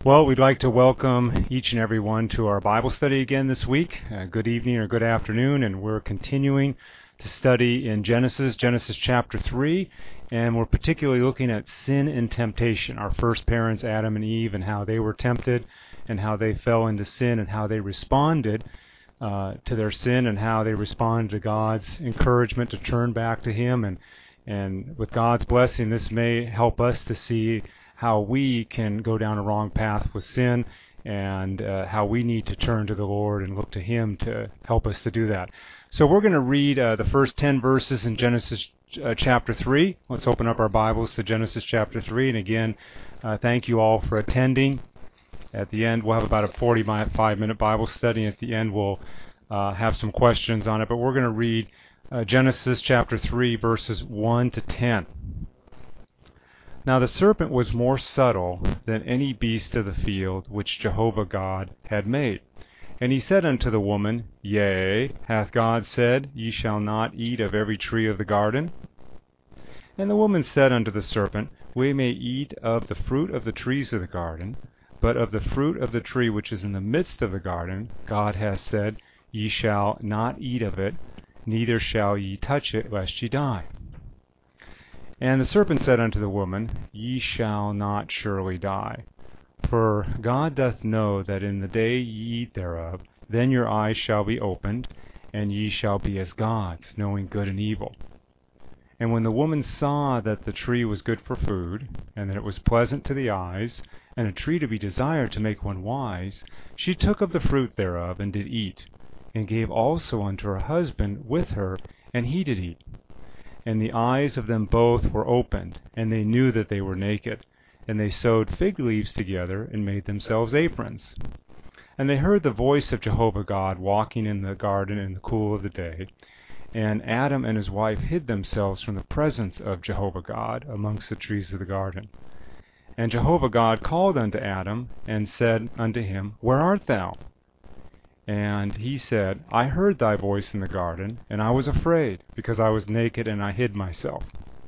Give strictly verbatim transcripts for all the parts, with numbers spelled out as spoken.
Well, we'd like to welcome each and every one to our Bible study again this week. Uh, good evening or good afternoon, and we're continuing to study in Genesis, Genesis chapter three, and we're particularly looking at sin and temptation, our first parents, Adam and Eve, and how they were tempted, and how they fell into sin, and how they responded uh, to their sin, and how they responded to God's encouragement to turn back to Him. And, and with God's blessing, this may help us to see how we can go down a wrong path with sin, and uh, how we need to turn to the Lord and look to Him to help us to do that. So we're going to read uh, the first ten verses in Genesis uh, chapter three. Let's open up our Bibles to Genesis chapter three. And again, uh, thank you all for attending. At the end, we'll have about a forty-five minute Bible study. At the end, we'll uh, have some questions on it. But we're going to read uh, Genesis chapter three, verses one to ten. Now the serpent was more subtle than any beast of the field which Jehovah God had made. And he said unto the woman, Yea, hath God said, Ye shall not eat of every tree of the garden? And the woman said unto the serpent, We may eat of the fruit of the trees of the garden, but of the fruit of the tree which is in the midst of the garden, God hath said, Ye shall not eat of it, neither shall ye touch it, lest ye die. And the serpent said unto the woman, Ye shall not surely die. For God doth know that in the day ye eat thereof, then your eyes shall be opened, and ye shall be as gods, knowing good and evil. And when the woman saw that the tree was good for food, and that it was pleasant to the eyes, and a tree to be desired to make one wise, she took of the fruit thereof, and did eat, and gave also unto her husband with her, and he did eat. And the eyes of them both were opened, and they knew that they were naked. And they sewed fig leaves together, and made themselves aprons. And they heard the voice of Jehovah God walking in the garden in the cool of the day. And Adam and his wife hid themselves from the presence of Jehovah God amongst the trees of the garden. And Jehovah God called unto Adam, and said unto him, Where art thou? And he said, I heard thy voice in the garden, and I was afraid, because I was naked, and I hid myself.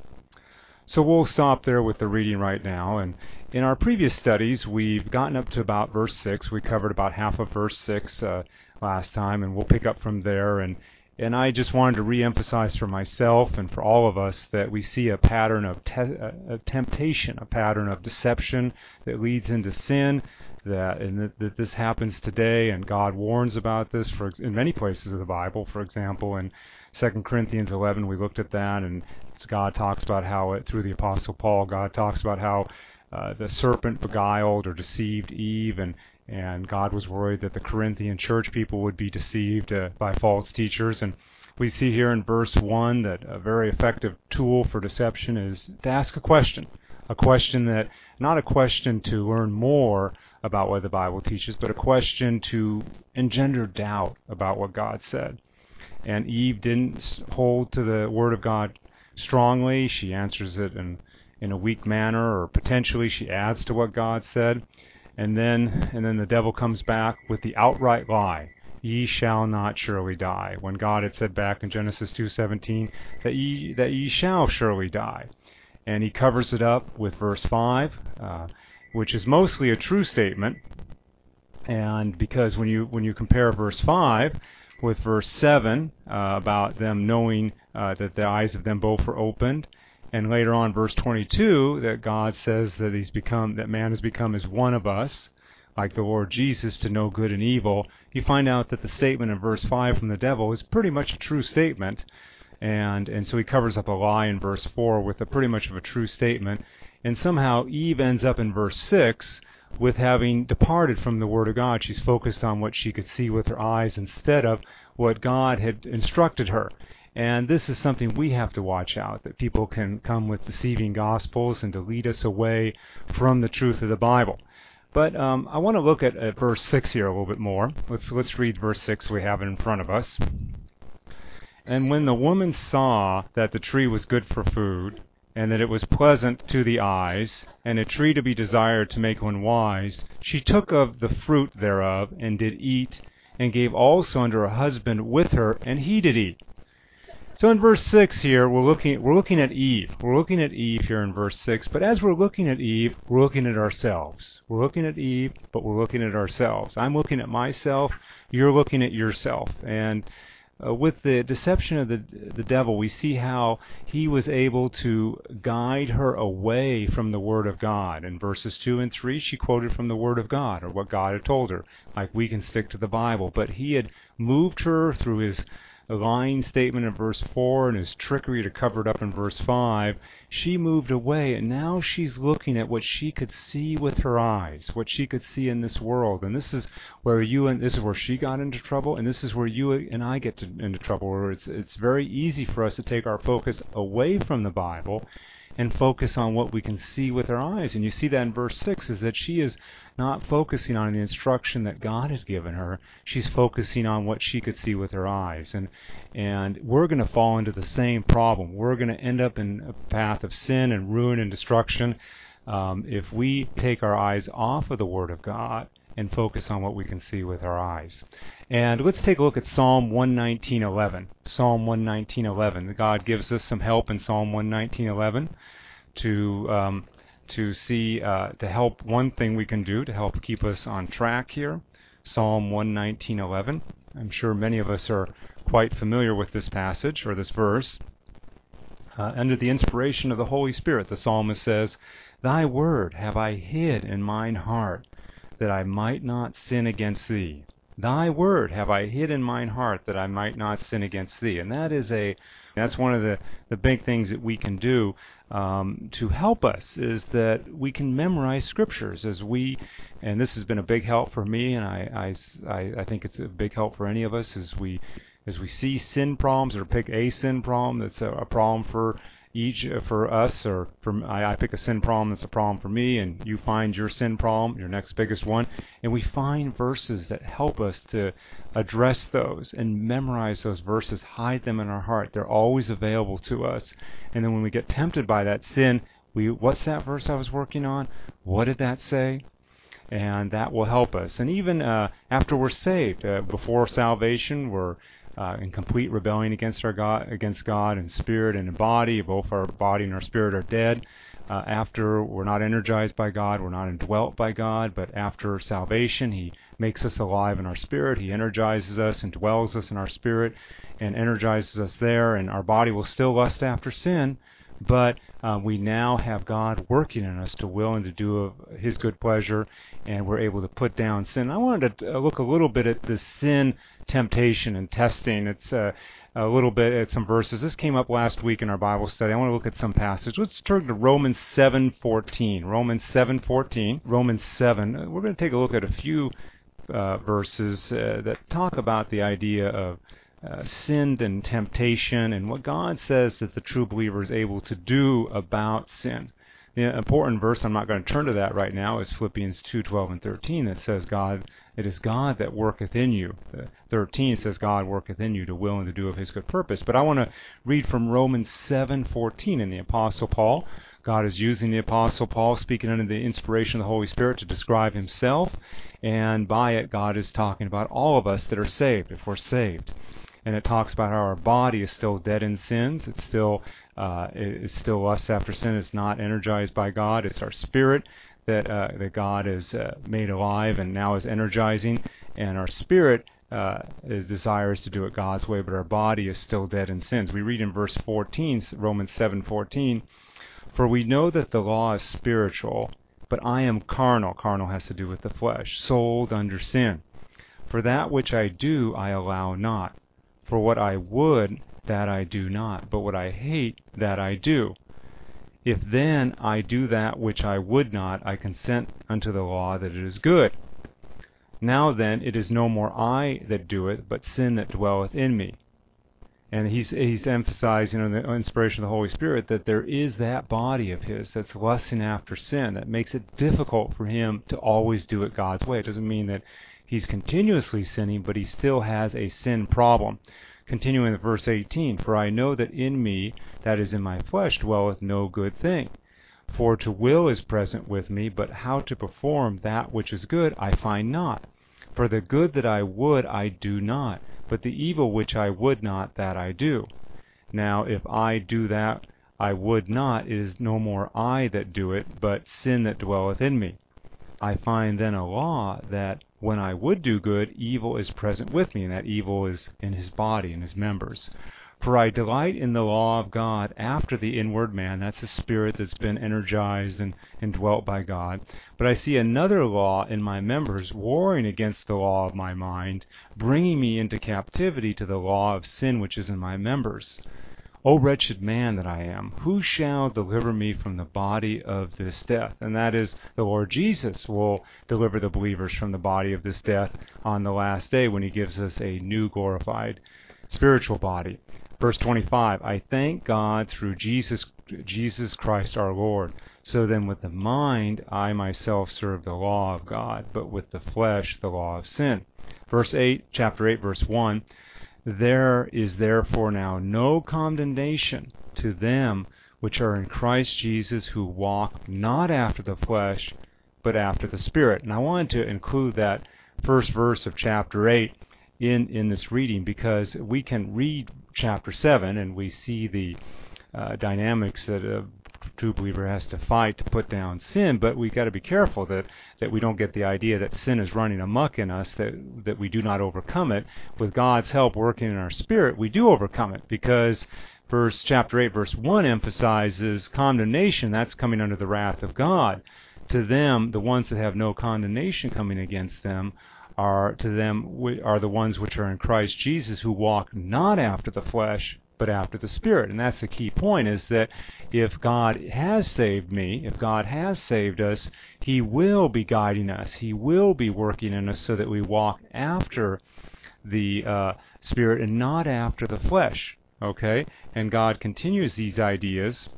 So we'll stop there with the reading right now. And in our previous studies, we've gotten up to about verse six. We covered about half of verse six uh, last time, and we'll pick up from there. And and I just wanted to reemphasize for myself and for all of us that we see a pattern of te- a temptation, a pattern of deception that leads into sin. That and that, that this happens today, and God warns about this for in many places of the Bible. For example, in Second Corinthians eleven, we looked at that, and God talks about how it, through the Apostle Paul, God talks about how uh, the serpent beguiled or deceived Eve, and and God was worried that the Corinthian church people would be deceived uh, by false teachers. And we see here in verse one that a very effective tool for deception is to ask a question. A question that, not a question to learn more about what the Bible teaches, but a question to engender doubt about what God said. And Eve didn't hold to the Word of God strongly. She answers it in, in a weak manner, or potentially she adds to what God said. And then, and then the devil comes back with the outright lie. Ye shall not surely die. When God had said back in Genesis two seventeen that ye, that ye shall surely die. And he covers it up with verse five, uh, which is mostly a true statement. And because when you when you compare verse five with verse seven uh, about them knowing uh, that the eyes of them both were opened, and later on verse twenty-two that God says that he's become that man has become as one of us, like the Lord Jesus, to know good and evil, you find out that the statement in verse five from the devil is pretty much a true statement. And and so he covers up a lie in verse four with a pretty much of a true statement. And somehow Eve ends up in verse six with having departed from the Word of God. She's focused on what she could see with her eyes instead of what God had instructed her. And this is something we have to watch out, that people can come with deceiving gospels and to lead us away from the truth of the Bible. But um, I want to look at, at verse six here a little bit more. Let's let's read verse six. We have it in front of us. And when the woman saw that the tree was good for food, and that it was pleasant to the eyes, and a tree to be desired to make one wise, she took of the fruit thereof, and did eat, and gave also unto her husband with her, and he did eat. So in verse six here, we're looking we're looking at Eve. We're looking at Eve here in verse six. But as we're looking at Eve, we're looking at ourselves. We're looking at Eve, but we're looking at ourselves. I'm looking at myself. You're looking at yourself. And uh, with the deception of the the devil, we see how he was able to guide her away from the Word of God. In verses two and three, she quoted from the Word of God, or what God had told her. Like we can stick to the Bible. But he had moved her through his a lying statement in verse four and his trickery to cover it up in verse five, she moved away, and now she's looking at what she could see with her eyes, what she could see in this world. And this is where you and this is where she got into trouble, and this is where you and I get to, into trouble, where it's it's very easy for us to take our focus away from the Bible and focus on what we can see with our eyes. And you see that in verse six, is that she is not focusing on the instruction that God had given her. She's focusing on what she could see with her eyes. And and we're going to fall into the same problem. We're going to end up in a path of sin and ruin and destruction um, if we take our eyes off of the Word of God and focus on what we can see with our eyes. And let's take a look at Psalm one nineteen eleven. Psalm one nineteen eleven. God gives us some help in Psalm one nineteen eleven to um, to see uh, to help. One thing we can do to help keep us on track here. Psalm one nineteen eleven. I'm sure many of us are quite familiar with this passage or this verse. Uh, under the inspiration of the Holy Spirit, the psalmist says, "Thy word have I hid in mine heart, that I might not sin against thee. Thy word have I hid in mine heart, that I might not sin against thee." And that is a, that's one of the, the big things that we can do um, to help us, is that we can memorize scriptures as we, and this has been a big help for me, and I, I, I think it's a big help for any of us as we, as we see sin problems, or pick a sin problem that's a, a problem for each for us, or from I, I pick a sin problem that's a problem for me, and you find your sin problem, your next biggest one, and we find verses that help us to address those and memorize those verses, hide them in our heart. They're always available to us. And then when we get tempted by that sin, we what's that verse I was working on? What did that say? And that will help us. And even uh, after we're saved, uh, before salvation, we're Uh, in complete rebellion against our God, against God in spirit and in body. Both our body and our spirit are dead. Uh, after we're not energized by God, we're not indwelt by God, but after salvation, He makes us alive in our spirit. He energizes us and dwells us in our spirit and energizes us there, and our body will still lust after sin, but uh, we now have God working in us to will and to do of His good pleasure, and we're able to put down sin. I wanted to look a little bit at the sin temptation and testing. It's uh, a little bit at some verses. This came up last week in our Bible study. I want to look at some passage. Let's turn to Romans seven fourteen. Romans seven fourteen. Romans seven. We're going to take a look at a few uh, verses uh, that talk about the idea of Uh, sin and temptation, and what God says that the true believer is able to do about sin. The important verse, I'm not going to turn to that right now, is Philippians two twelve and thirteen, that says, God, it is God that worketh in you. Uh, thirteen says, God worketh in you to will and to do of His good purpose. But I want to read from Romans seven fourteen in the Apostle Paul. God is using the Apostle Paul, speaking under the inspiration of the Holy Spirit, to describe Himself, and by it God is talking about all of us that are saved, if we're saved. And it talks about how our body is still dead in sins. It's still uh, it's still lust after sin. It's not energized by God. It's our spirit that uh, that God has uh, made alive and now is energizing. And our spirit uh, is desires to do it God's way, but our body is still dead in sins. We read in verse fourteen, Romans seven fourteen, "For we know that the law is spiritual, but I am carnal." Carnal has to do with the flesh. "Sold under sin. For that which I do, I allow not. For what I would, that I do not, but what I hate, that I do. If then I do that which I would not, I consent unto the law that it is good. Now then, it is no more I that do it, but sin that dwelleth in me." And he's he's emphasizing, you know, the inspiration of the Holy Spirit, that there is that body of his that's lusting after sin, that makes it difficult for him to always do it God's way. It doesn't mean that he's continuously sinning, but he still has a sin problem. Continuing with verse eighteen, "For I know that in me, that is in my flesh, dwelleth no good thing. For to will is present with me, but how to perform that which is good I find not. For the good that I would I do not, but the evil which I would not, that I do. Now, if I do that I would not, it is no more I that do it, but sin that dwelleth in me. I find then a law that when I would do good, evil is present with me, and that evil is in his body, in his members. For I delight in the law of God after the inward man, that's the spirit that's been energized and, and dwelt by God. But I see another law in my members warring against the law of my mind, bringing me into captivity to the law of sin which is in my members. O wretched man that I am, who shall deliver me from the body of this death? And that is, the Lord Jesus will deliver the believers from the body of this death on the last day when he gives us a new glorified spiritual body. Verse twenty-five, I thank God through Jesus Jesus Christ our Lord. So then with the mind I myself serve the law of God, but with the flesh the law of sin. Verse eight, chapter eight, verse one, there is therefore now no condemnation to them which are in Christ Jesus, who walk not after the flesh, but after the Spirit. And I wanted to include that first verse of chapter eight in, in this reading, because we can read chapter seven and we see the uh, dynamics that a true believer has to fight to put down sin, but we've got to be careful that, that we don't get the idea that sin is running amok in us, that, that we do not overcome it. With God's help working in our spirit, we do overcome it, because verse chapter eight, verse one emphasizes condemnation. That's coming under the wrath of God. To them, the ones that have no condemnation coming against them, are to them are the ones which are in Christ Jesus, who walk not after the flesh, but after the Spirit. And that's the key point, is that if God has saved me, if God has saved us, he will be guiding us. He will be working in us so that we walk after the uh, Spirit and not after the flesh. Okay? And God continues these ideas.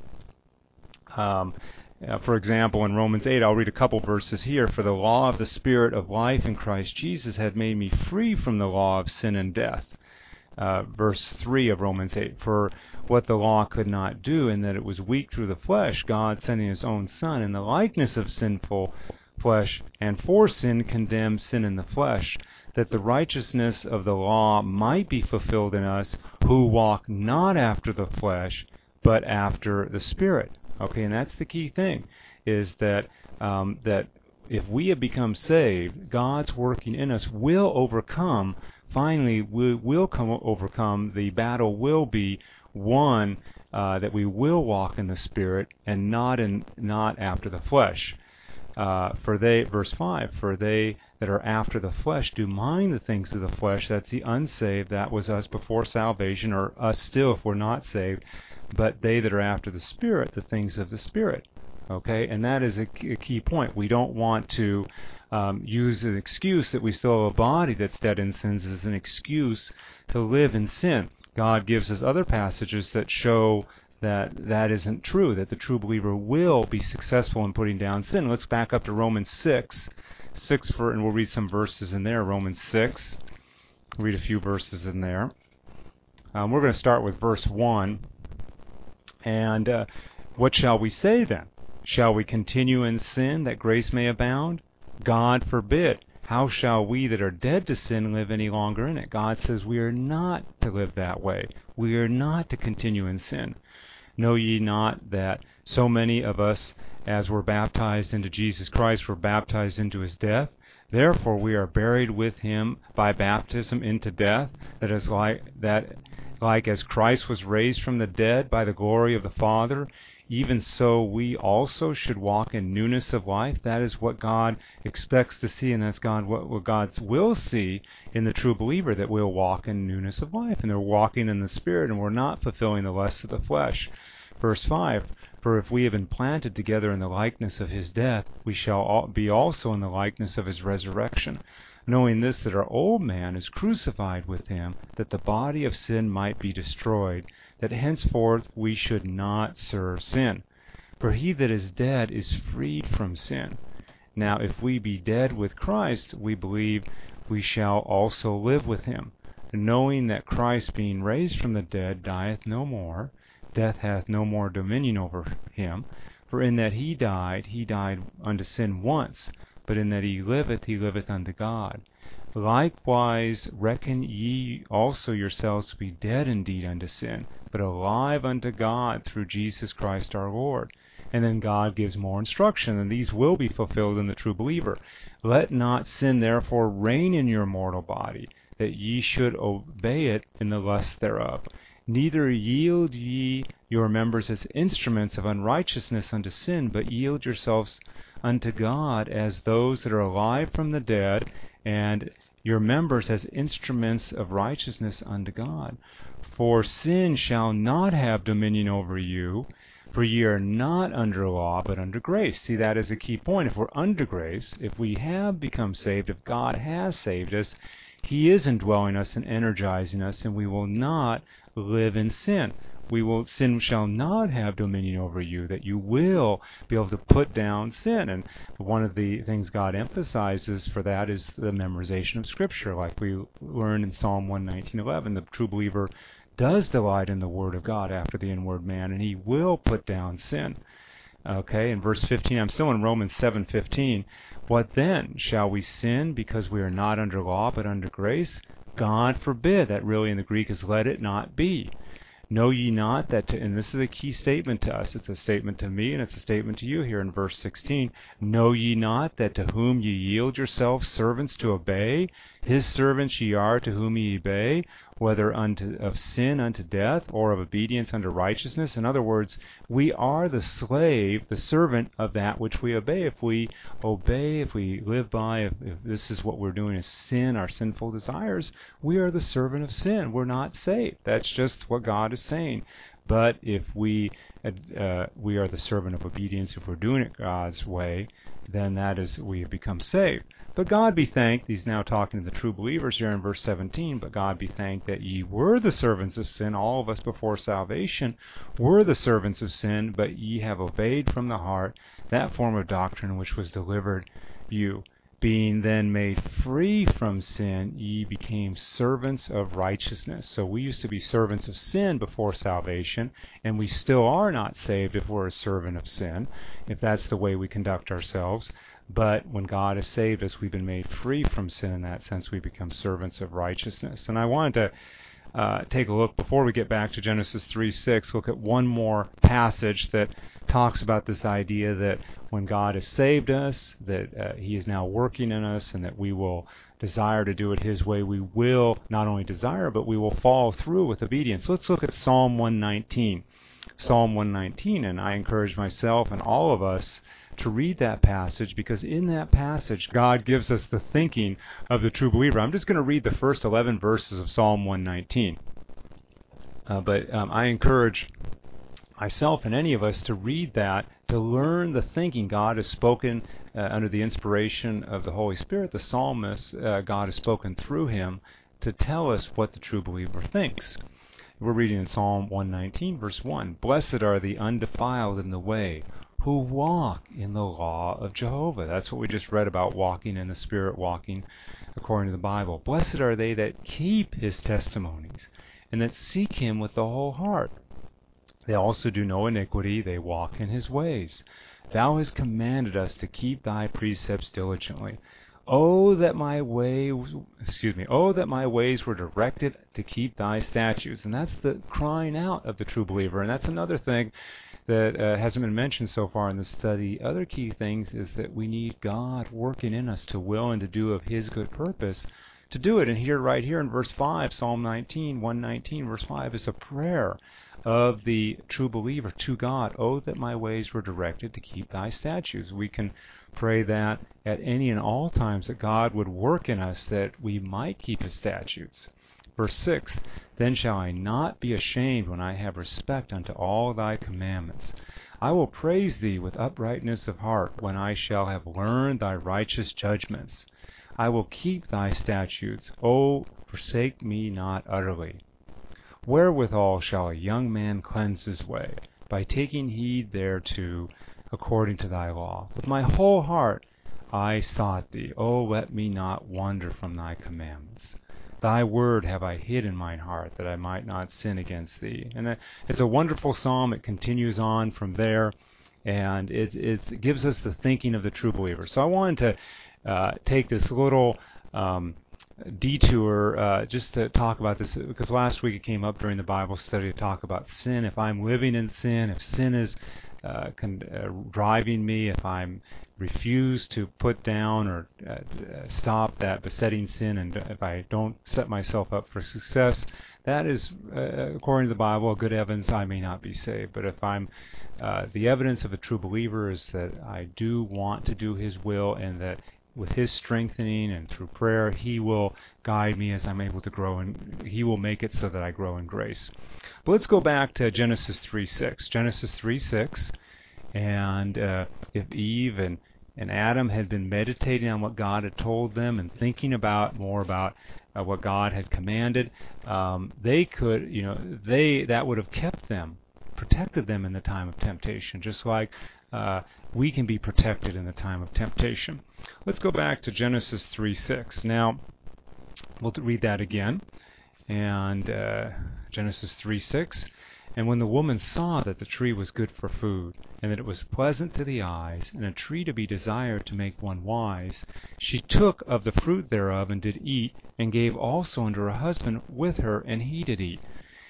Um, Uh, for example, in Romans eight, I'll read a couple verses here. For the law of the Spirit of life in Christ Jesus had made me free from the law of sin and death. Uh, verse three of Romans eight, for what the law could not do, in that it was weak through the flesh, God sending his own Son in the likeness of sinful flesh, and for sin condemned sin in the flesh, that the righteousness of the law might be fulfilled in us, who walk not after the flesh, but after the Spirit. Okay, and that's the key thing, is that um, that if we have become saved, God's working in us will overcome. Finally, we will come overcome. The battle will be won, uh, that we will walk in the Spirit and not in not after the flesh. Uh, for they, verse five, for they that are after the flesh do mind the things of the flesh. That's the unsaved. That was us before salvation, or us still if we're not saved. But they that are after the Spirit, the things of the Spirit. Okay, and that is a key point. We don't want to um, use an excuse that we still have a body that's dead in sins as an excuse to live in sin. God gives us other passages that show that that isn't true, that the true believer will be successful in putting down sin. Let's back up to Romans six, six for, and we'll read some verses in there. Romans six, read a few verses in there. Um, we're going to start with verse one. And uh, what shall we say then? Shall we continue in sin that grace may abound? God forbid. How shall we that are dead to sin live any longer in it? God says we are not to live that way. We are not to continue in sin. Know ye not that so many of us, as were baptized into Jesus Christ, were baptized into his death? Therefore we are buried with him by baptism into death, that is like that like as Christ was raised from the dead by the glory of the Father, even so we also should walk in newness of life. That is what God expects to see, and that's God what, what God will see in the true believer, that we'll walk in newness of life, and they're walking in the Spirit, and we're not fulfilling the lusts of the flesh. Verse five, for if we have been planted together in the likeness of his death, we shall be also in the likeness of his resurrection. Knowing this, that our old man is crucified with him, that the body of sin might be destroyed, that henceforth we should not serve sin. For he that is dead is freed from sin. Now if we be dead with Christ, we believe we shall also live with him, knowing that Christ, being raised from the dead, dieth no more, death hath no more dominion over him. For in that he died, he died unto sin once, but in that he liveth, he liveth unto God. Likewise reckon ye also yourselves to be dead indeed unto sin, but alive unto God through Jesus Christ our Lord. And then God gives more instruction, and these will be fulfilled in the true believer. Let not sin therefore reign in your mortal body, that ye should obey it in the lust thereof. Neither yield ye your members as instruments of unrighteousness unto sin, but yield yourselves unto God as those that are alive from the dead, and your members as instruments of righteousness unto God. For sin shall not have dominion over you, for ye are not under law, but under grace. See, that is a key point. If we're under grace, if we have become saved, if God has saved us, He is indwelling us and energizing us, and we will not live in sin. We will sin shall not have dominion over you, that you will be able to put down sin. And one of the things God emphasizes for that is the memorization of Scripture, like we learn in Psalm one nineteen eleven. The true believer does delight in the Word of God after the inward man, and he will put down sin. Okay, in verse fifteen, I'm still in Romans seven fifteen. What then? Shall we sin because we are not under law but under grace? God forbid. That really in the Greek is let it not be. Know ye not that, to, and this is a key statement to us, it's a statement to me and it's a statement to you here in verse sixteen, know ye not that to whom ye yield yourselves servants to obey, his servants ye are to whom ye obey, whether unto of sin unto death, or of obedience unto righteousness? In other words, we are the slave, the servant of that which we obey. If we obey, if we live by, if, if this is what we're doing is sin, our sinful desires, we are the servant of sin. We're not saved. That's just what God is saying. But if we uh, we are the servant of obedience, if we're doing it God's way, then that is, we have become saved. But God be thanked, he's now talking to the true believers here in verse seventeen, but God be thanked that ye were the servants of sin, all of us before salvation were the servants of sin, but ye have obeyed from the heart that form of doctrine which was delivered you. Being then made free from sin, ye became servants of righteousness. So we used to be servants of sin before salvation, and we still are not saved if we're a servant of sin, if that's the way we conduct ourselves. But when God has saved us, we've been made free from sin in that sense. We become servants of righteousness. And I wanted to Uh, take a look, before we get back to Genesis three six, look at one more passage that talks about this idea that when God has saved us, that uh, He is now working in us, and that we will desire to do it His way. We will not only desire, but we will follow through with obedience. Let's look at Psalm one nineteen. Psalm one nineteen, and I encourage myself and all of us to read that passage, because in that passage God gives us the thinking of the true believer. I'm just going to read the first eleven verses of Psalm one nineteen. Uh, but um, I encourage myself and any of us to read that, to learn the thinking God has spoken uh, under the inspiration of the Holy Spirit. The psalmist, uh, God has spoken through him to tell us what the true believer thinks. We're reading in Psalm one nineteen, verse one. Blessed are the undefiled in the way, who walk in the law of Jehovah. That's what we just read about, walking in the Spirit, walking according to the Bible. Blessed are they that keep His testimonies, and that seek Him with the whole heart. They also do no iniquity, they walk in His ways. Thou hast commanded us to keep Thy precepts diligently. Oh, that my way, excuse me, oh, that my ways were directed to keep Thy statutes. And that's the crying out of the true believer. And that's another thing that uh, hasn't been mentioned so far in this study. Other key things is that we need God working in us to will and to do of His good purpose to do it. And here, right here in verse five, Psalm nineteen, one nineteen, verse five, is a prayer of the true believer to God. Oh, that my ways were directed to keep Thy statutes. We can pray that at any and all times, that God would work in us that we might keep His statutes. Verse six, then shall I not be ashamed when I have respect unto all Thy commandments. I will praise Thee with uprightness of heart when I shall have learned Thy righteous judgments. I will keep Thy statutes. O forsake me not utterly. Wherewithal shall a young man cleanse his way? By taking heed thereto according to Thy law. With my whole heart I sought Thee. O let me not wander from Thy commandments. Thy word have I hid in mine heart, that I might not sin against Thee. And it's a wonderful psalm. It continues on from there, and it, it gives us the thinking of the true believer. So I wanted to uh, take this little um, detour uh, just to talk about this, because last week it came up during the Bible study to talk about sin. If I'm living in sin, if sin is uh, con- uh, driving me, if I'm refuse to put down or uh, stop that besetting sin, and if I don't set myself up for success, that is, uh, according to the Bible, good evidence I may not be saved. But if I'm, uh, the evidence of a true believer is that I do want to do His will, and that with His strengthening and through prayer, He will guide me as I'm able to grow, and He will make it so that I grow in grace. But let's go back to Genesis three six. Genesis three six, and uh, if Eve and and Adam had been meditating on what God had told them and thinking about more about uh, what God had commanded, um, they could, you know, they that would have kept them, protected them in the time of temptation, just like uh, we can be protected in the time of temptation. Let's go back to Genesis three six. Now, we'll read that again. And uh, Genesis three six. And when the woman saw that the tree was good for food, and that it was pleasant to the eyes, and a tree to be desired to make one wise, she took of the fruit thereof, and did eat, and gave also unto her husband with her, and he did eat.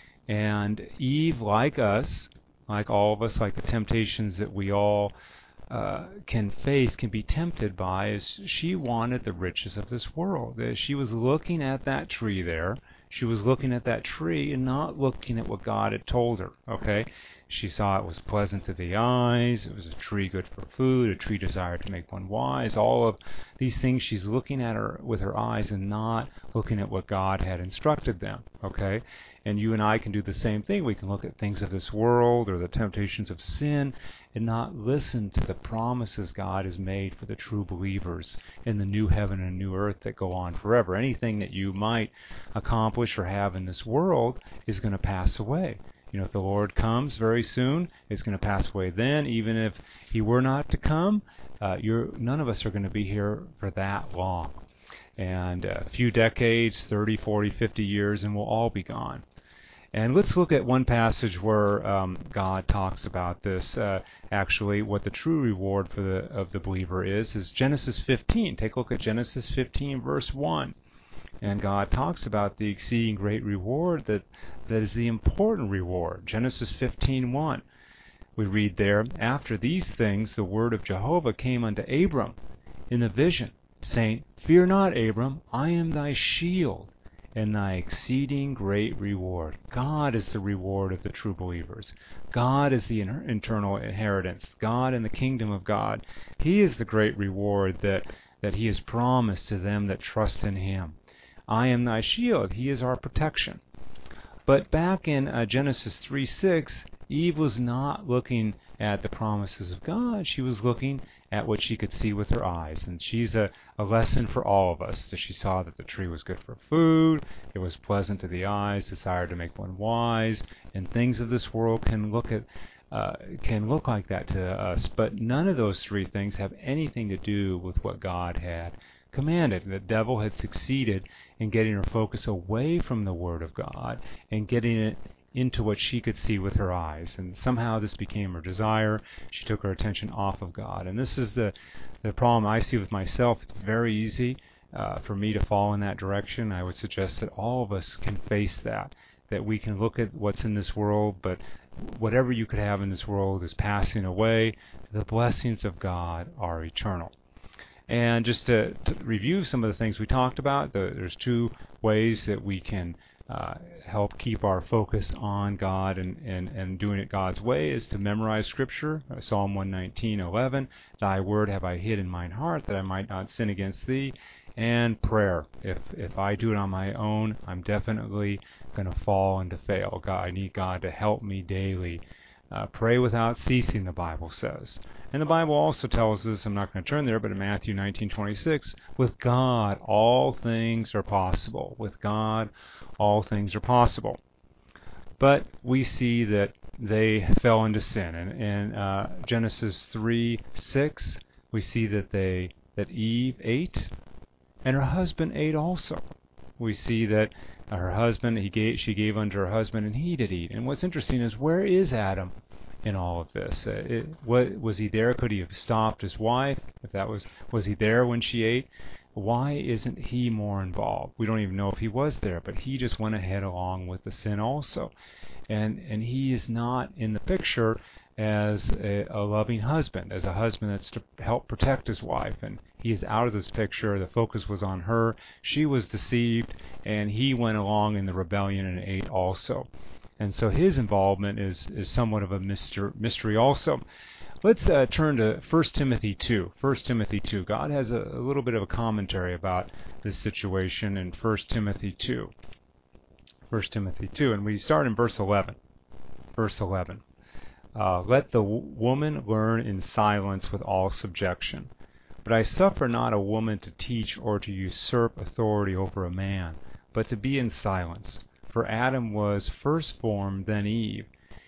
And Eve, like us, like all of us, like the temptations that we all uh, can face, can be tempted by, is she wanted the riches of this world. She was looking at that tree there. She was looking at that tree and not looking at what God had told her, okay? She saw it was pleasant to the eyes, it was a tree good for food, a tree desired to make one wise. All of these things she's looking at her with her eyes and not looking at what God had instructed them, okay? And you and I can do the same thing. We can look at things of this world or the temptations of sin and not listen to the promises God has made for the true believers in the new heaven and new earth that go on forever. Anything that you might accomplish or have in this world is going to pass away. You know, if the Lord comes very soon, it's going to pass away then. Even if He were not to come, uh, you're, none of us are going to be here for that long. And a few decades, thirty, forty, fifty years, and we'll all be gone. And let's look at one passage where um, God talks about this. Uh, actually, what the true reward for the of the believer is, is Genesis fifteen. Take a look at Genesis fifteen, verse one. And God talks about the exceeding great reward that, that is the important reward. Genesis fifteen one. We read there, after these things the word of Jehovah came unto Abram in a vision, saying, Fear not, Abram, I am thy shield and thy exceeding great reward. God is the reward of the true believers. God is the in- internal inheritance. God and the kingdom of God. He is the great reward that, that He has promised to them that trust in Him. I am thy shield. He is our protection. But back in uh, Genesis three six, Eve was not looking at the promises of God. She was looking at what she could see with her eyes. And she's a, a lesson for all of us. That she saw that the tree was good for food, it was pleasant to the eyes, desired to make one wise, and things of this world can look at uh, can look like that to us. But none of those three things have anything to do with what God had commanded. The devil had succeeded in getting her focus away from the Word of God and getting it into what she could see with her eyes. And somehow this became her desire. She took her attention off of God. And this is the, the problem I see with myself. It's very easy uh, for me to fall in that direction. I would suggest that all of us can face that, that we can look at what's in this world, but whatever you could have in this world is passing away. The blessings of God are eternal. And just to, to review some of the things we talked about, the, there's two ways that we can uh, help keep our focus on God and, and, and doing it God's way is to memorize Scripture. Uh, Psalm one nineteen eleven, Thy word have I hid in mine heart that I might not sin against Thee. And prayer. If if I do it on my own, I'm definitely going to fall and to fail. God, I need God to help me daily. Uh, pray without ceasing, the Bible says. And the Bible also tells us, I'm not going to turn there, but in Matthew nineteen twenty-six, with God all things are possible. With God all things are possible. But we see that they fell into sin. And in uh, Genesis three six, we see that they that Eve ate, and her husband ate also. We see that her husband, he gave, she gave unto her husband, and he did eat. And what's interesting is, where is Adam in all of this? Uh, it, what, was he there? Could he have stopped his wife? If that was, was he there when she ate? why isn't he more involved? We don't even know if he was there, but he just went ahead along with the sin also. And and he is not in the picture as a, a loving husband, as a husband that's to help protect his wife. And he is out of this picture. The focus was on her. She was deceived, and he went along in the rebellion and ate also. And so his involvement is, is somewhat of a myster- mystery also. Let's uh, turn to First Timothy two. First Timothy two. God has a, a little bit of a commentary about this situation in First Timothy two. First Timothy two, and we start in verse eleven. Verse eleven. Uh, Let the w- woman learn in silence with all subjection. But I suffer not a woman to teach or to usurp authority over a man, but to be in silence. For Adam was first formed, then Eve.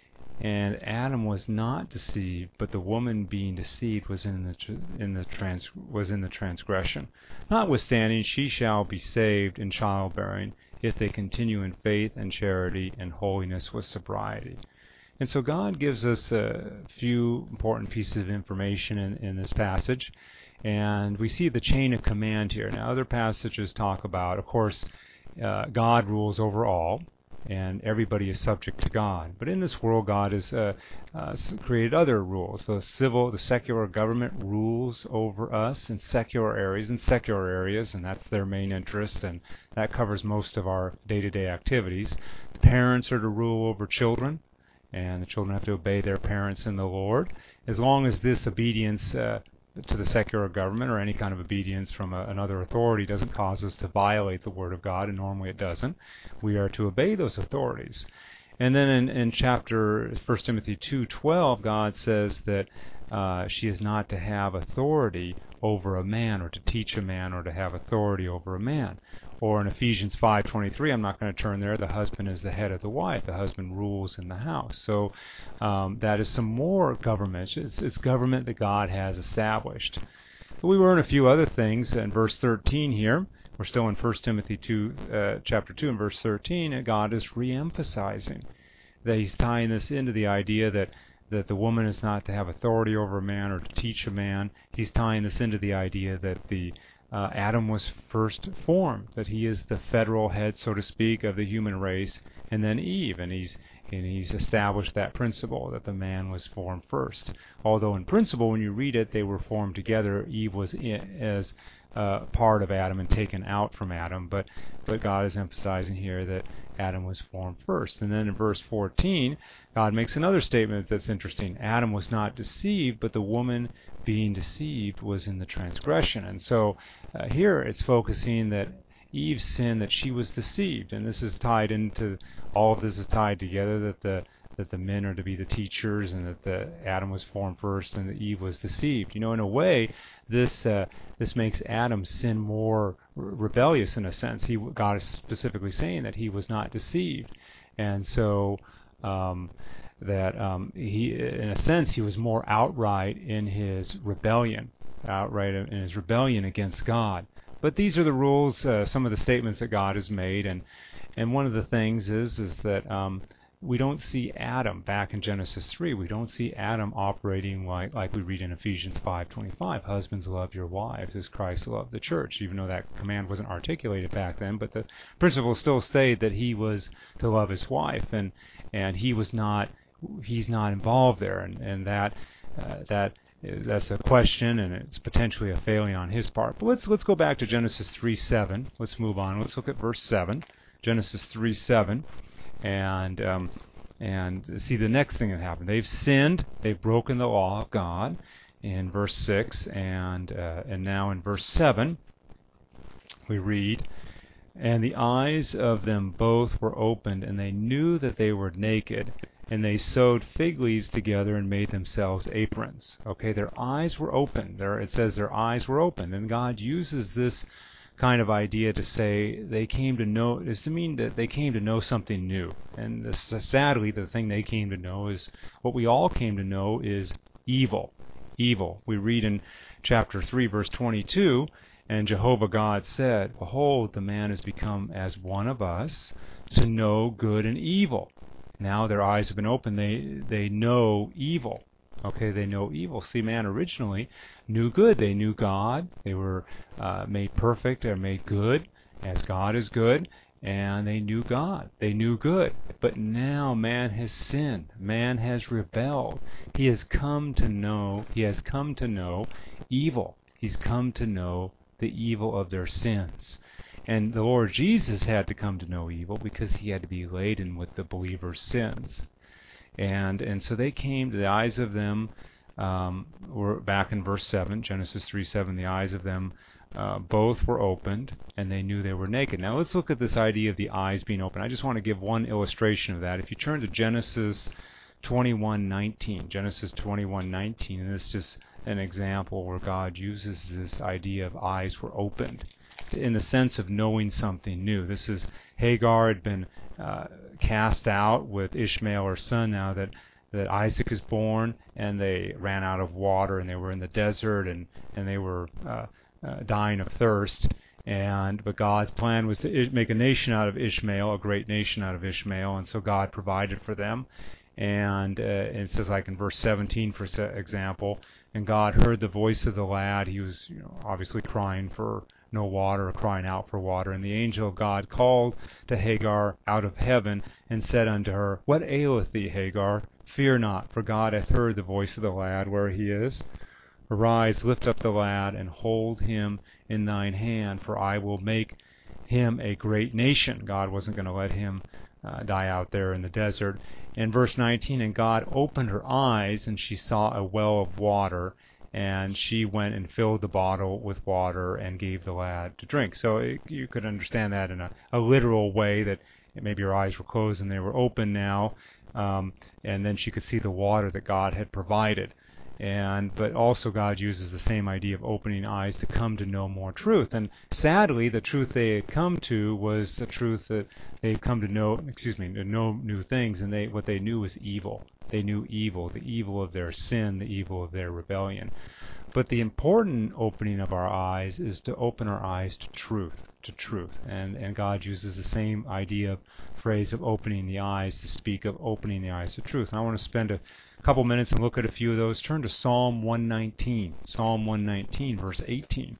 And Adam was not deceived, but the woman being deceived was in the tr- in the trans was in the transgression. Notwithstanding, she shall be saved in childbearing, if they continue in faith and charity and holiness with sobriety. And so God gives us a few important pieces of information in, in this passage, and we see the chain of command here. Now, other passages talk about, of course, uh, God rules over all, and everybody is subject to God. But in this world, God has uh, uh, created other rules. The civil, the secular government rules over us in secular areas, in secular areas, and that's their main interest, and that covers most of our day-to-day activities. The parents are to rule over children, and the children have to obey their parents in the Lord. As long as this obedience uh, to the secular government or any kind of obedience from a, another authority doesn't cause us to violate the Word of God, and normally it doesn't, we are to obey those authorities. And then in, in chapter First Timothy two twelve, God says that uh, she is not to have authority over a man, or to teach a man, or to have authority over a man. Or in Ephesians five twenty-three, I'm not going to turn there, the husband is the head of the wife. The husband rules in the house. So um, that is some more government. It's, it's government that God has established. But we learn a few other things in verse thirteen here. We're still in First Timothy two, uh, chapter two and verse thirteen, and God is re-emphasizing that he's tying this into the idea that that the woman is not to have authority over a man or to teach a man. He's tying this into the idea that the uh, Adam was first formed, that he is the federal head, so to speak, of the human race, and then Eve, and he's and he's established that principle that the man was formed first. Although in principle, when you read it, they were formed together. Eve was in, as uh, part of Adam and taken out from Adam, but but God is emphasizing here that Adam was formed first. And then in verse fourteen, God makes another statement that's interesting. Adam was not deceived, but the woman being deceived was in the transgression. And so uh, here it's focusing that Eve's sin, that she was deceived, and this is tied into, all of this is tied together, that the that the men are to be the teachers, and that the Adam was formed first, and that Eve was deceived. You know, in a way, this uh, this makes Adam's sin more re- rebellious in a sense. He God is specifically saying that he was not deceived, and so um, that um, he, in a sense, he was more outright in his rebellion, outright in his rebellion against God. But these are the rules, uh, some of the statements that God has made, and and one of the things is is that um, we don't see Adam back in Genesis three. We don't see Adam operating like like we read in Ephesians five twenty-five. Husbands, love your wives as Christ loved the church. Even though that command wasn't articulated back then, but the principle still stayed that he was to love his wife, and and he was not he's not involved there, and and that uh, that. That's a question, and it's potentially a failing on his part. But let's let's go back to Genesis three seven. Let's move on. Let's look at verse seven, Genesis three seven, and um, and see the next thing that happened. They've sinned. They've broken the law of God in verse six, and uh, and now in verse seven we read, and the eyes of them both were opened, and they knew that they were naked. And they sewed fig leaves together and made themselves aprons. Okay, their eyes were open. There, it says their eyes were open. And God uses this kind of idea to say they came to know, is to mean that they came to know something new. And this, sadly, the thing they came to know is, what we all came to know is evil. Evil. We read in chapter three, verse twenty-two, and Jehovah God said, behold, the man has become as one of us to know good and evil. Now their eyes have been opened. They they know evil. Okay, they know evil. See, man originally knew good. They knew God. They were uh, made perfect or made good as God is good, and they knew God. They knew good. But now man has sinned. Man has rebelled. He has come to know, he has come to know evil. He's come to know the evil of their sins. And the Lord Jesus had to come to know evil because he had to be laden with the believer's sins. And and so they came to the eyes of them, um, were back in verse seven, Genesis three seven, the eyes of them uh, both were opened, and they knew they were naked. Now let's look at this idea of the eyes being open. I just want to give one illustration of that. If you turn to Genesis twenty-one nineteen, Genesis twenty-one nineteen, and this is just an example where God uses this idea of eyes were opened in the sense of knowing something new. This is Hagar had been uh, cast out with Ishmael, her son, now that, that Isaac is born, and they ran out of water, and they were in the desert, and, and they were uh, uh, dying of thirst. And but God's plan was to make a nation out of Ishmael, a great nation out of Ishmael, and so God provided for them. And uh, it says, like in verse seventeen, for example, and God heard the voice of the lad. He was, you know, obviously crying for no water, or crying out for water. And the angel of God called to Hagar out of heaven, and said unto her, What aileth thee, Hagar? Fear not, for God hath heard the voice of the lad where he is. Arise, lift up the lad, and hold him in thine hand, for I will make him a great nation. God wasn't going to let him uh, die out there in the desert. In verse nineteen, and God opened her eyes, and she saw a well of water, and she went and filled the bottle with water and gave the lad to drink. So it, you could understand that in a, a literal way, that maybe her eyes were closed and they were open now, um, and then she could see the water that God had provided. And but also God uses the same idea of opening eyes to come to know more truth. And sadly, the truth they had come to was the truth that they had come to know, excuse me, to know new things, and they what they knew was evil. They knew evil, the evil of their sin, the evil of their rebellion. But the important opening of our eyes is to open our eyes to truth, to truth. And and God uses the same idea, phrase of opening the eyes to speak of opening the eyes to truth. And I want to spend a couple minutes and look at a few of those. Turn to Psalm one nineteen, Psalm one nineteen, verse eighteen.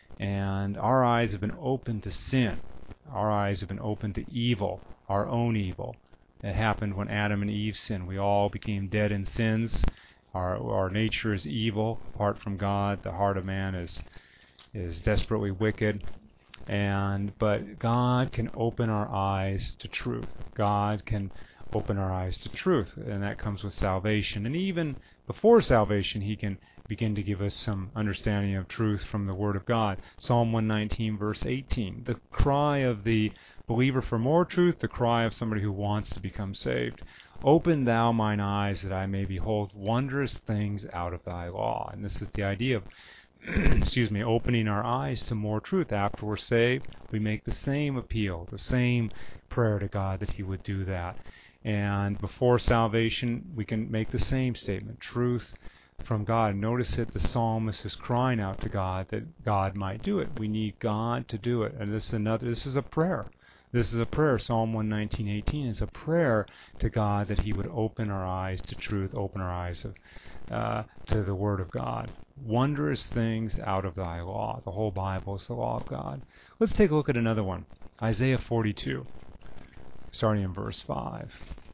And our eyes have been opened to sin. Our eyes have been opened to evil, our own evil. It happened when Adam and Eve sinned. We all became dead in sins. Our our nature is evil, apart from God. The heart of man is is desperately wicked. And but God can open our eyes to truth. God can open our eyes to truth, and that comes with salvation. And even before salvation, he can begin to give us some understanding of truth from the Word of God. Psalm one nineteen, verse eighteen. The cry of the believer for more truth, the cry of somebody who wants to become saved. Open thou mine eyes that I may behold wondrous things out of thy law. And this is the idea of excuse me, opening our eyes to more truth. After we're saved, we make the same appeal, the same prayer to God that he would do that. And before salvation, we can make the same statement, truth from God. Notice that the psalmist is crying out to God that God might do it. We need God to do it. And this is another, this is a prayer. This is a prayer. Psalm one nineteen eighteen is a prayer to God that he would open our eyes to truth, open our eyes of, uh, to the Word of God. Wondrous things out of thy law. The whole Bible is the law of God. Let's take a look at another one. Isaiah forty-two, starting in verse five.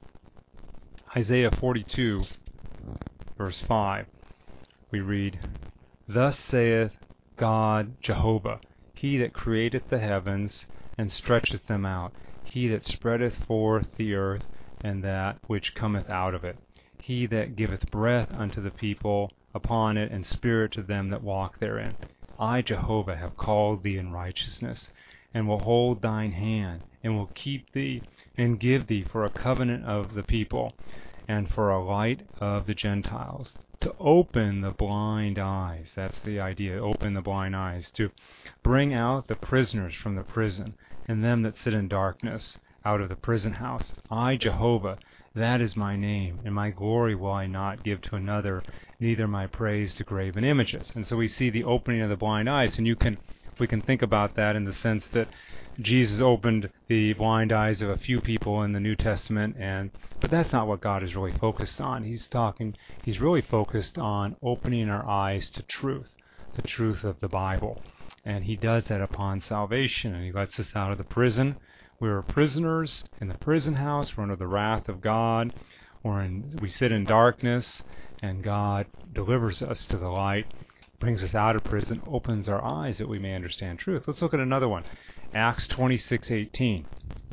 Isaiah forty-two, verse five. We read, Thus saith God Jehovah, he that createth the heavens, and stretcheth them out, he that spreadeth forth the earth, and that which cometh out of it, he that giveth breath unto the people upon it, and spirit to them that walk therein. I, Jehovah, have called thee in righteousness, and will hold thine hand, and will keep thee, and give thee for a covenant of the people, and for a light of the Gentiles, to open the blind eyes. That's the idea, open the blind eyes, to bring out the prisoners from the prison, and them that sit in darkness out of the prison house. I, Jehovah, that is my name, and my glory will I not give to another, neither my praise to graven images. And so we see the opening of the blind eyes, and you can We can think about that in the sense that Jesus opened the blind eyes of a few people in the New Testament, and but that's not what God is really focused on. He's talking, he's really focused on opening our eyes to truth, the truth of the Bible. And he does that upon salvation, and he lets us out of the prison. We were prisoners in the prison house. We're under the wrath of God. We're in, we sit in darkness, and God delivers us to the light, brings us out of prison, opens our eyes that we may understand truth. Let's look at another one, Acts twenty-six eighteen.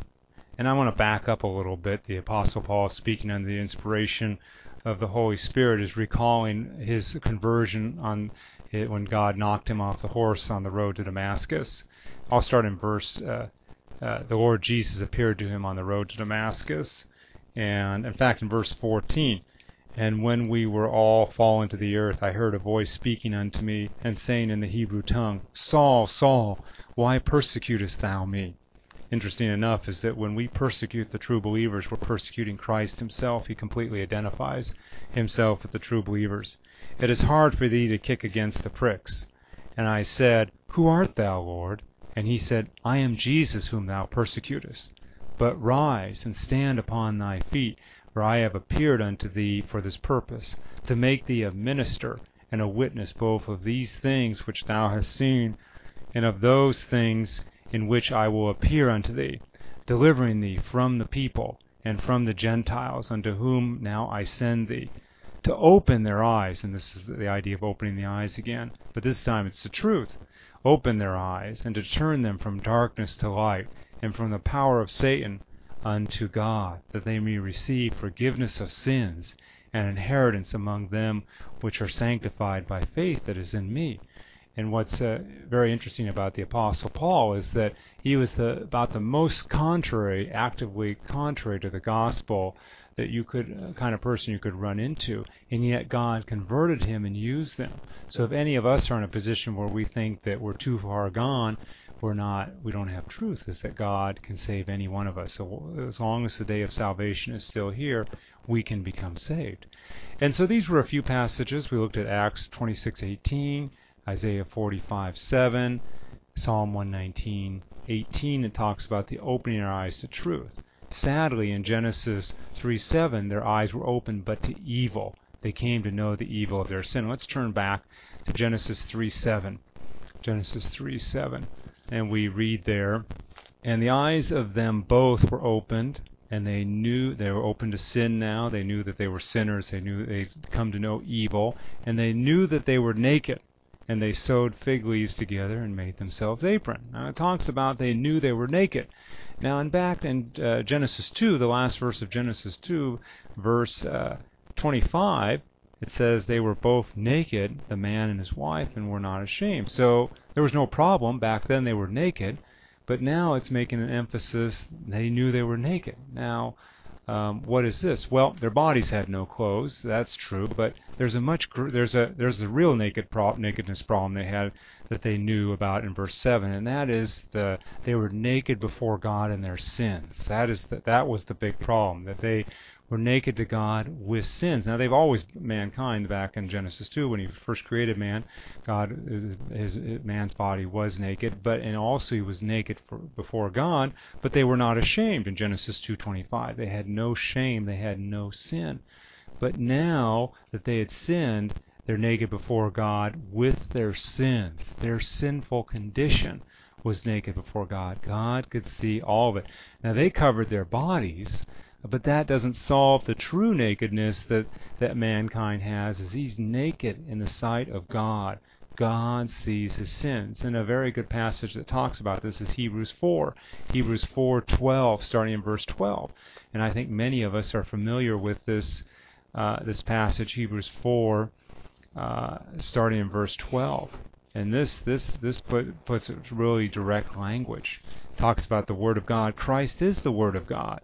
And I want to back up a little bit. The Apostle Paul, speaking under the inspiration of the Holy Spirit, is recalling his conversion on it when God knocked him off the horse on the road to Damascus. I'll start in verse, uh, uh, the Lord Jesus appeared to him on the road to Damascus. And in fact, in verse fourteen, and when we were all fallen to the earth, I heard a voice speaking unto me, and saying in the Hebrew tongue, Saul, Saul, why persecutest thou me? Interesting enough is that when we persecute the true believers, we're persecuting Christ himself. He completely identifies himself with the true believers. It is hard for thee to kick against the pricks. And I said, Who art thou, Lord? And he said, I am Jesus whom thou persecutest. But rise and stand upon thy feet, for I have appeared unto thee for this purpose, to make thee a minister and a witness both of these things which thou hast seen, and of those things in which I will appear unto thee, delivering thee from the people and from the Gentiles, unto whom now I send thee, to open their eyes. And this is the idea of opening the eyes again, but this time it's the truth. Open their eyes, and to turn them from darkness to light, and from the power of Satan unto God, that they may receive forgiveness of sins and inheritance among them which are sanctified by faith that is in me. And what's uh, very interesting about the Apostle Paul is that he was the, about the most contrary, actively contrary to the gospel that you could, uh, kind of person you could run into, and yet God converted him and used them. So if any of us are in a position where we think that we're too far gone, we're not, we don't have truth, is that God can save any one of us. So as long as the day of salvation is still here, we can become saved. And so these were a few passages. We looked at Acts twenty-six eighteen, Isaiah forty-five seven, Psalm one nineteen eighteen. It talks about the opening our eyes to truth. Sadly, in Genesis three seven, their eyes were opened but to evil. They came to know the evil of their sin. Let's turn back to Genesis three seven. Genesis three seven. And we read there, and the eyes of them both were opened, and they knew they were open to sin now. They knew that they were sinners. They knew they'd come to know evil, and they knew that they were naked. And they sewed fig leaves together and made themselves aprons. Now it talks about they knew they were naked. Now in back in uh, Genesis two, the last verse of Genesis two, verse uh, twenty-five, it says they were both naked, the man and his wife, and were not ashamed. So there was no problem. Back then they were naked, but now it's making an emphasis they knew they were naked. Now, um, what is this? Well, their bodies had no clothes. That's true, but there's a much gr- there's a there's a real naked pro- nakedness problem they had that they knew about in verse seven, and that is the they were naked before God in their sins. That is the, that was the big problem, that they were naked to God with sins. Now they've always, mankind back in Genesis two, when he first created man, God, his, his man's body was naked, but and also he was naked for, before God, but they were not ashamed in Genesis two twenty-five. They had no shame, they had no sin. But now that they had sinned, they're naked before God with their sins. Their sinful condition was naked before God. God could see all of it. Now they covered their bodies, but that doesn't solve the true nakedness that, that mankind has, is he's naked in the sight of God. God sees his sins. And a very good passage that talks about this is Hebrews four. Hebrews four twelve, starting in verse twelve. And I think many of us are familiar with this uh, this passage, Hebrews four, uh, starting in verse twelve. And this this this put, puts really direct language. It talks about the Word of God. Christ is the Word of God.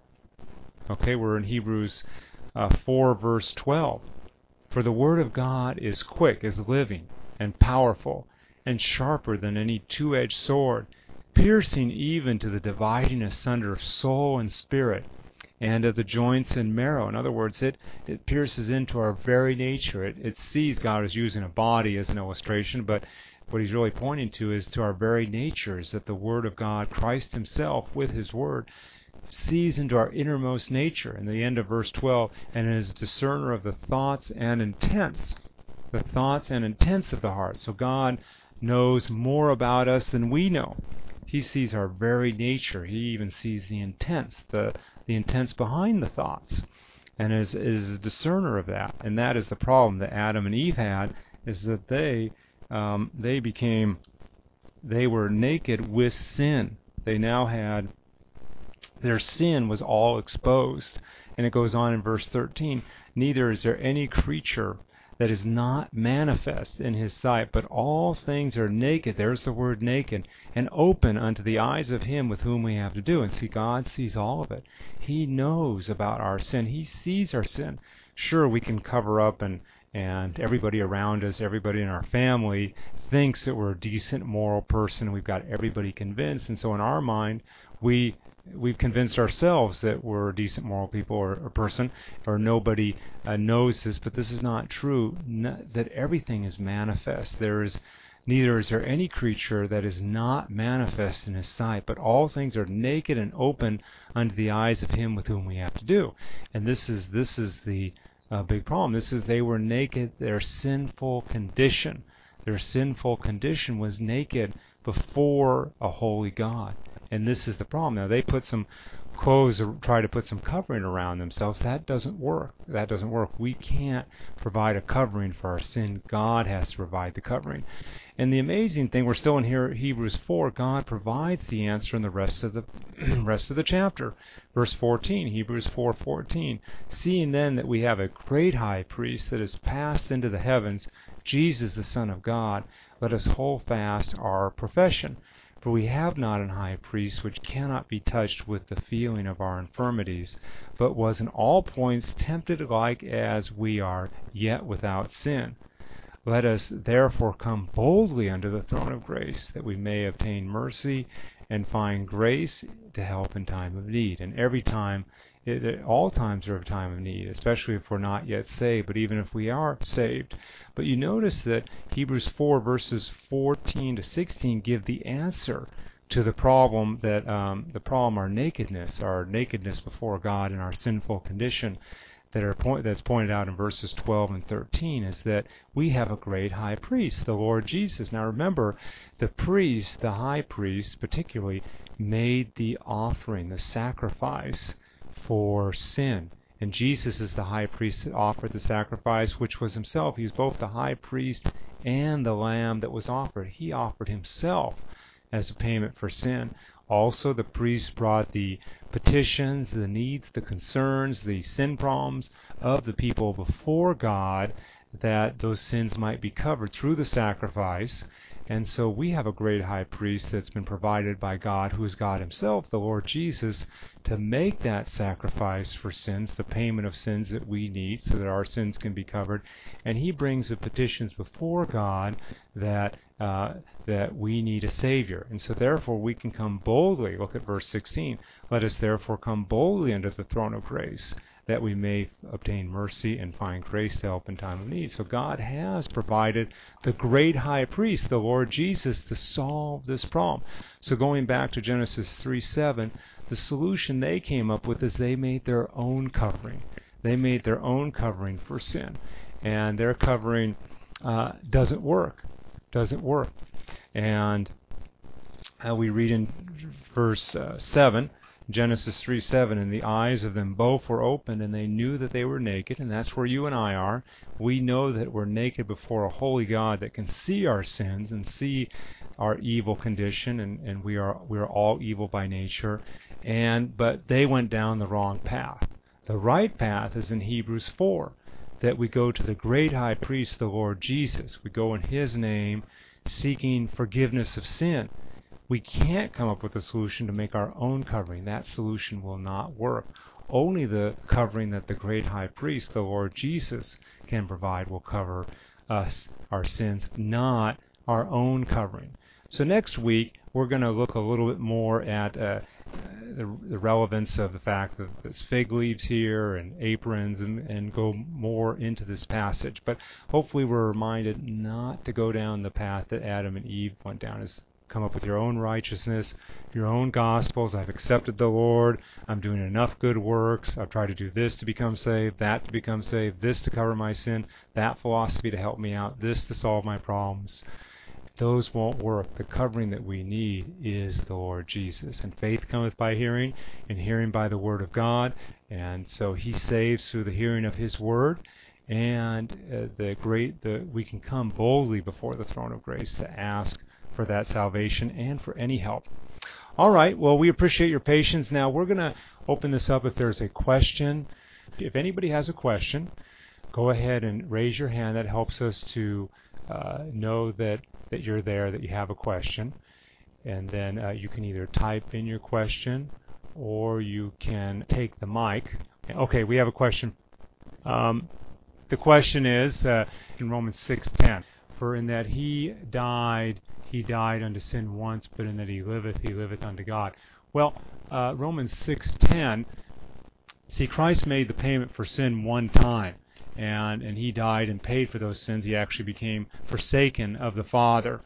Okay, we're in Hebrews uh, four, verse twelve. For the Word of God is quick, is living, and powerful, and sharper than any two-edged sword, piercing even to the dividing asunder of soul and spirit, and of the joints and marrow. In other words, it, it pierces into our very nature. It, it sees, God is using a body as an illustration, but what he's really pointing to is to our very natures, that the Word of God, Christ himself with his Word, sees into our innermost nature. In the end of verse twelve, and is discerner of the thoughts and intents, the thoughts and intents of the heart. So God knows more about us than we know. He sees our very nature. He even sees the intents, the, the intents behind the thoughts, and is, is a discerner of that. And that is the problem that Adam and Eve had, is that they um, they became, they were naked with sin. They now had, their sin was all exposed. And it goes on in verse thirteen, neither is there any creature that is not manifest in his sight, but all things are naked, there's the word naked, and open unto the eyes of him with whom we have to do. And see, God sees all of it. He knows about our sin. He sees our sin. Sure, we can cover up, and, and everybody around us, everybody in our family thinks that we're a decent, moral person. We've got everybody convinced, and so in our mind, we we've convinced ourselves that we're a decent moral people or a person, or nobody uh, knows this, but this is not true. No, that everything is manifest. There is neither is there any creature that is not manifest in his sight, but all things are naked and open unto the eyes of him with whom we have to do. And this is this is the uh, big problem. This is they were naked. Their sinful condition, their sinful condition was naked before a holy God. And this is the problem. Now, they put some clothes or try to put some covering around themselves. That doesn't work. That doesn't work. We can't provide a covering for our sin. God has to provide the covering. And the amazing thing, we're still in here, Hebrews four, God provides the answer in the rest of the rest of the chapter. Verse fourteen, Hebrews four fourteen. Seeing then that we have a great high priest that has passed into the heavens, Jesus the Son of God, let us hold fast our profession. For we have not an high priest which cannot be touched with the feeling of our infirmities, but was in all points tempted like as we are, yet without sin. Let us therefore come boldly unto the throne of grace, that we may obtain mercy and find grace to help in time of need. And every time, it, all times are a time of need, especially if we're not yet saved, but even if we are saved. But you notice that Hebrews four verses fourteen to sixteen give the answer to the problem that um, the problem our nakedness, our nakedness before God and our sinful condition. That are point, that's pointed out in verses twelve and thirteen, is that we have a great high priest, the Lord Jesus. Now remember, the priest, the high priest particularly, made the offering, the sacrifice for sin. And Jesus is the high priest that offered the sacrifice, which was himself. He was both the high priest and the lamb that was offered. He offered himself as a payment for sin. Also, the priest brought the petitions, the needs, the concerns, the sin problems of the people before God, that those sins might be covered through the sacrifice. And so we have a great high priest that's been provided by God, who is God himself, the Lord Jesus, to make that sacrifice for sins, the payment of sins that we need so that our sins can be covered. And he brings the petitions before God that uh, that we need a Savior. And so therefore we can come boldly. Look at verse sixteen. Let us therefore come boldly unto the throne of grace, that we may obtain mercy and find grace to help in time of need. So God has provided the great high priest, the Lord Jesus, to solve this problem. So going back to Genesis three seven, the solution they came up with is they made their own covering. They made their own covering for sin. And their covering uh, doesn't work. Doesn't work. And uh, we read in verse uh, seven, Genesis three seven, and the eyes of them both were opened, and they knew that they were naked. And that's where you and I are. We know that we're naked before a holy God that can see our sins and see our evil condition, and, and we are we are all evil by nature. And but they went down the wrong path. The right path is in Hebrews four, that we go to the great high priest, the Lord Jesus. We go in his name, seeking forgiveness of sin. We can't come up with a solution to make our own covering. That solution will not work. Only the covering that the great high priest, the Lord Jesus, can provide will cover us, our sins, not our own covering. So next week, we're going to look a little bit more at uh, the, the relevance of the fact that there's fig leaves here and aprons and, and go more into this passage. But hopefully we're reminded not to go down the path that Adam and Eve went down, is come up with your own righteousness, your own gospels. I've accepted the Lord. I'm doing enough good works. I've tried to do this to become saved, that to become saved, this to cover my sin, that philosophy to help me out, this to solve my problems. Those won't work. The covering that we need is the Lord Jesus. And faith cometh by hearing, and hearing by the word of God. And so he saves through the hearing of his word. And uh, the great, the, we can come boldly before the throne of grace to ask for that salvation and for any help. All right, well, we appreciate your patience. Now, we're going to open this up if there's a question. If anybody has a question, go ahead and raise your hand. That helps us to uh, know that, that you're there, that you have a question. And then uh, you can either type in your question or you can take the mic. Okay, we have a question. Um, the question is uh, in Romans six ten, for in that he died, he died unto sin once, but in that he liveth, he liveth unto God. Well, uh, Romans six ten, see, Christ made the payment for sin one time, and, and he died and paid for those sins. He actually became forsaken of the Father.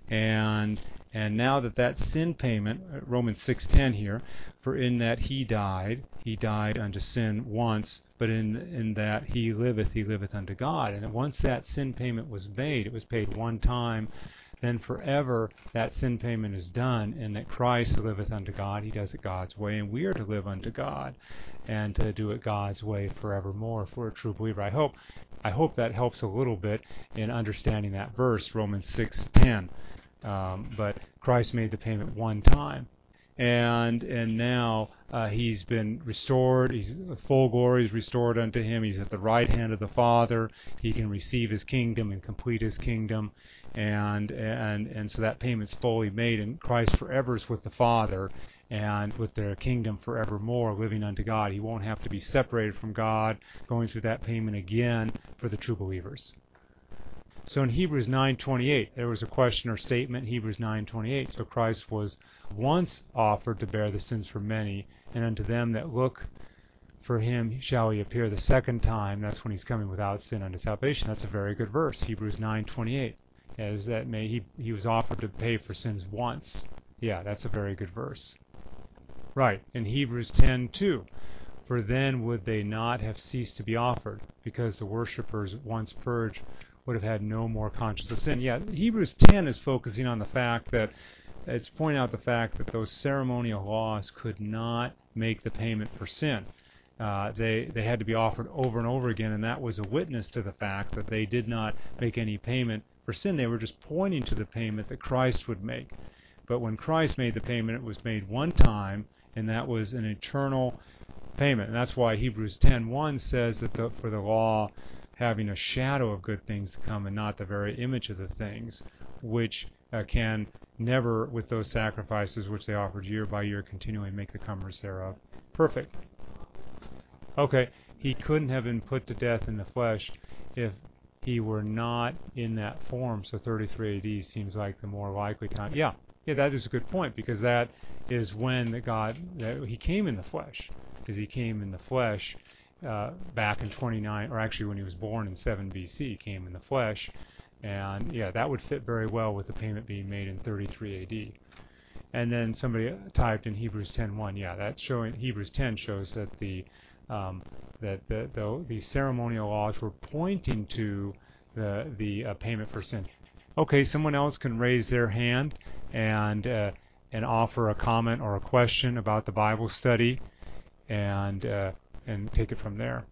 And and now that that sin payment, Romans six ten here, for in that he died, he died unto sin once, but in in that he liveth, he liveth unto God. And once that sin payment was made, it was paid one time, then forever that sin payment is done, and that Christ liveth unto God. He does it God's way, and we are to live unto God and to do it God's way forevermore if we're a true believer. I hope I hope that helps a little bit in understanding that verse, Romans six ten. Um, but Christ made the payment one time, and and now uh, he's been restored. He's full glory is restored unto him. He's at the right hand of the Father. He can receive his kingdom and complete his kingdom, and and and so that payment's fully made, and Christ forever is with the Father and with their kingdom forevermore, living unto God. He won't have to be separated from God, going through that payment again for the true believers. So in Hebrews nine twenty-eight, there was a question or statement, Hebrews nine twenty-eight. So Christ was once offered to bear the sins for many, and unto them that look for him shall he appear the second time. That's when he's coming without sin unto salvation. That's a very good verse, Hebrews nine twenty-eight. As that may he he was offered to pay for sins once. Yeah, that's a very good verse. Right, in Hebrews ten two. For then would they not have ceased to be offered, because the worshippers once purged would have had no more conscience of sin. Yeah, Hebrews ten is focusing on the fact that, it's pointing out the fact that those ceremonial laws could not make the payment for sin. Uh, they they had to be offered over and over again, and that was a witness to the fact that they did not make any payment for sin. They were just pointing to the payment that Christ would make. But when Christ made the payment, it was made one time, and that was an eternal payment. And that's why Hebrews ten one says that the, for the law, having a shadow of good things to come and not the very image of the things, which uh, can never, with those sacrifices which they offered year by year, continually make the comers thereof perfect. Okay, he couldn't have been put to death in the flesh if he were not in that form, so thirty-three A D seems like the more likely time. Yeah, yeah, that is a good point, because that is when the God, that he came in the flesh, because he came in the flesh Uh, back in twenty-nine, or actually when he was born in seven B C, he came in the flesh, and yeah, that would fit very well with the payment being made in thirty-three A D. And then somebody typed in Hebrews ten one, yeah, that's showing, Hebrews ten shows that the um, that the, the the ceremonial laws were pointing to the the uh, payment for sin. Okay, someone else can raise their hand and uh, and offer a comment or a question about the Bible study, and uh, and take it from there.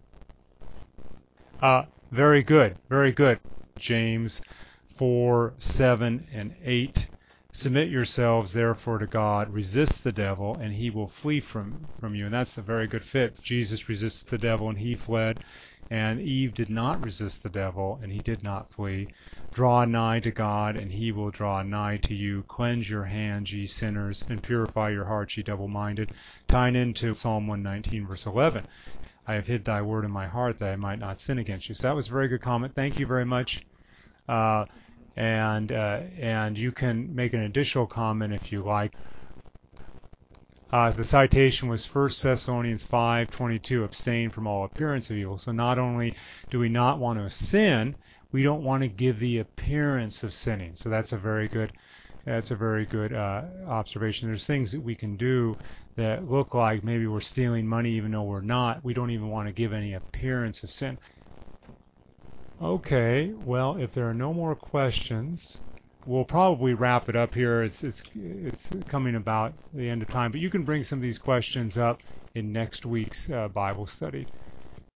Uh, very good, very good. James four, seven, and eight. Submit yourselves therefore to God, resist the devil, and he will flee from, from you. And that's a very good fit. Jesus resisted the devil, and he fled. And Eve did not resist the devil, and he did not flee. Draw nigh to God, and he will draw nigh to you. Cleanse your hands, ye sinners, and purify your hearts, ye double-minded. Tying into Psalm one nineteen, verse eleven. I have hid thy word in my heart that I might not sin against you. So that was a very good comment. Thank you very much. Uh, and uh, and you can make an additional comment if you like. Uh, the citation was First Thessalonians five twenty-two, abstain from all appearance of evil. So not only do we not want to sin, we don't want to give the appearance of sinning. So that's a very good that's a very good uh, observation. There's things that we can do that look like maybe we're stealing money even though we're not. We don't even want to give any appearance of sin. Okay, well, if there are no more questions, we'll probably wrap it up here. It's it's it's coming about the end of time, but you can bring some of these questions up in next week's uh, Bible study.